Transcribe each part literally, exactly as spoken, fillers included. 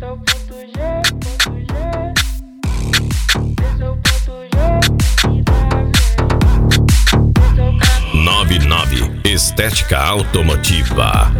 Esse é o ponto G, ponto G. Esse é o ponto G, me dá vem. Esse é o caminho. noventa e nove Estética Automotiva.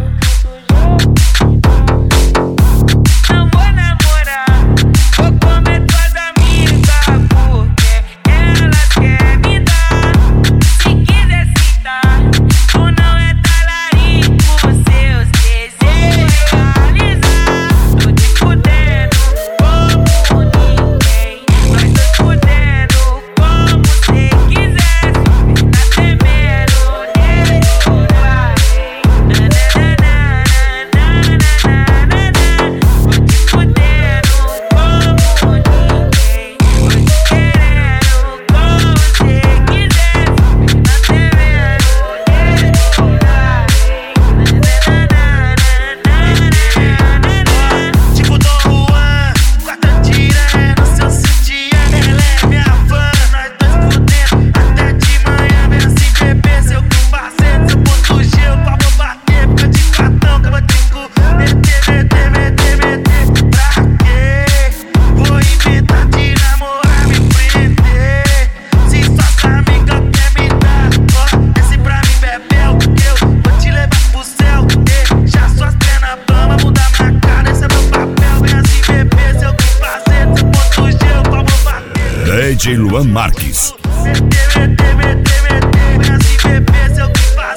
Não vou namorar, vou comer tuas amigas, porque elas querem me dar. Se quiser citar, tu não é talarico, seus desejos realizar. Tô te fudendo como ninguém, mas tô fudendo como cê quiser. Só fica temendo, deixa eu D J Luan Marques. meter, meter, meter, meter, vem assim beber, se eu que faço.